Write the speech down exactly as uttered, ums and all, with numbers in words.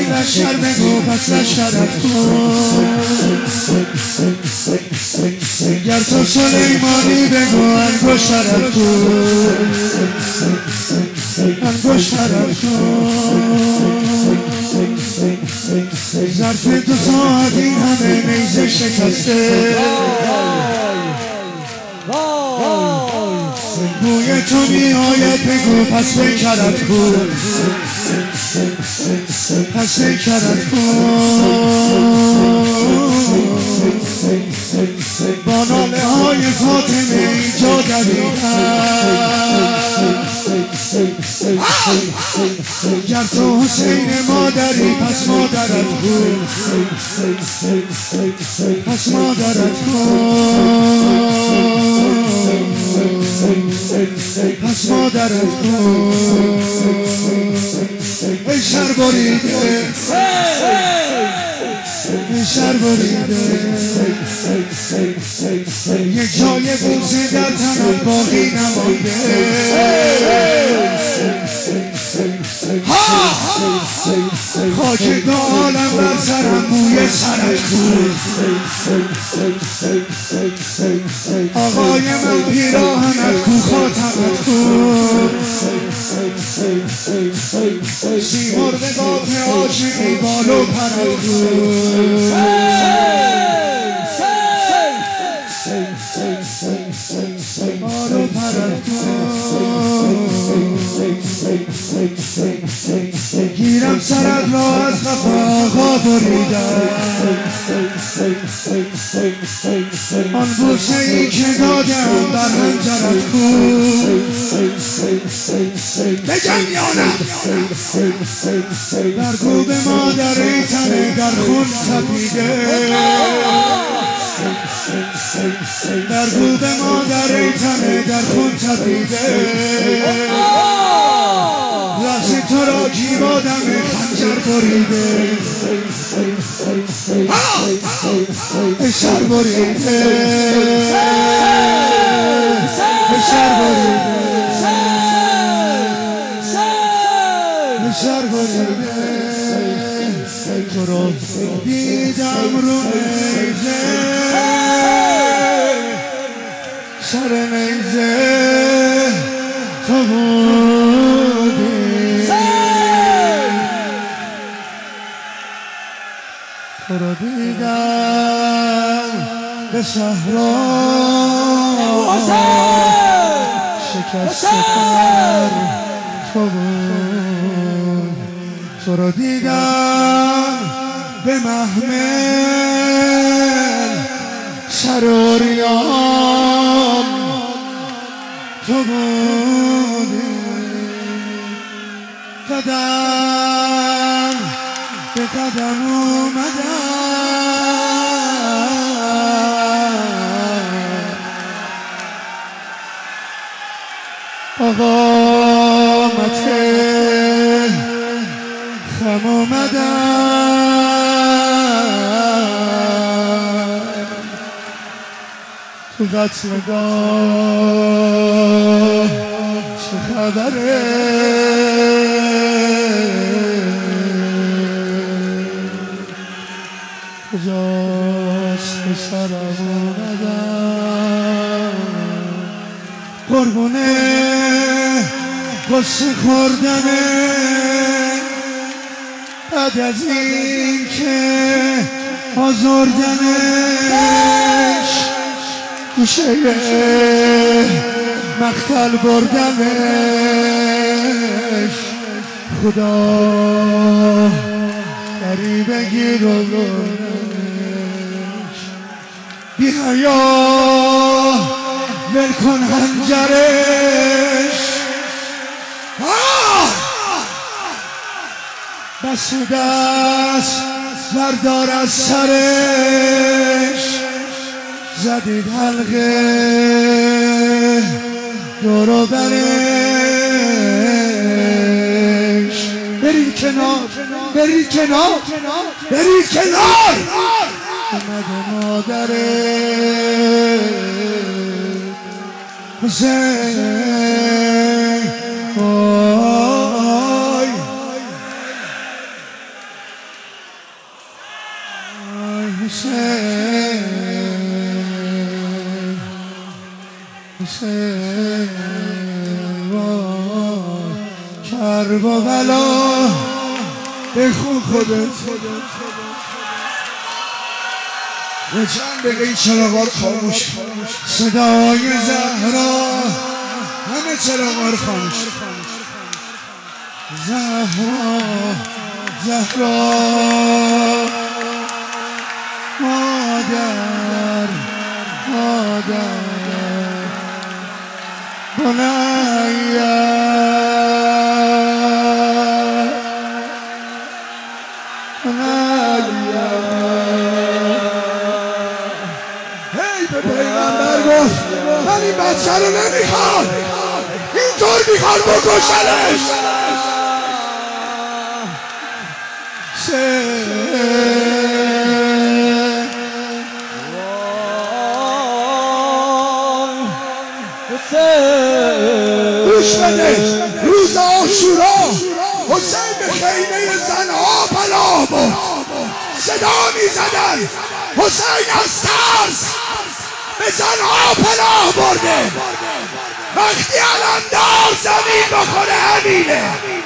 لشکر بگو پس لشکرت کن گر تو سلیمانی بگو انگشترت کن انگشترت کن ظرف دو ساعت این همه نیزه شکسته بوی تو می آید بگو پس بکرت کن پس بکرت کن با ناله های فاطمه اینجا دویدن گر تو حسین مادری پس مادرت کن پس مادرت کن پس مادرت کن ای شر بریده ای شر بریده یک جای بوسه در تنت باقی نمانده خاک دو عالم بر سرم بوی سرت کن آقای من پیراهنت کو خاتمت کن سیمرغ قاف عاشقی بالو پرت کن بالو پرت کن گیرم سرت را از قفا آقا بریدم آن بوسه ای که دادم در حنجرت کن بگم یانم در گوب مادر ای تنه در خون تپیده در گوب مادر ای تنه در خون تپیده لحظه تو را کی با دم خنجر بریده ای شر بریده ای شر بریده ای شر بریده تو را دیدم رو نیزه سر نیزه تو بودی تو را دیدم به صحرا شکست پر تو بود تو را دیدم به محمل سر اوریان تو بودی قدم به قدم اومدم قامت خم اومدم تو قتلگاه چه خبره کجاست که سرم اومدم قربونه قصه خوردنه بعد از این که آزردنش گوشه مقتل بردمش خدا دری بگیر و بردمش بی حیا ول کن حنجرش بس دست بردار از سرش زدید حلقه دور و برش برید کنار برید کنار برید کنار اومده مادره حسین آی حسین حسین وای کربلا بخون خودت یه چند دقیقه این چراغات خاموش صدای زهرا همه چراغات خاموش زهرا زهرا مادر مادر بنیا بنیا هی به پیغمبر گفت من این بچه رو نمیخوام اینطور میخوام بکشنش گوش بده روز عاشورا حسین به خیمه زنها پناه برد صدا میزدن حسین از ترس به زنها پناه برده وقتی علمدار زمین بخوره همینه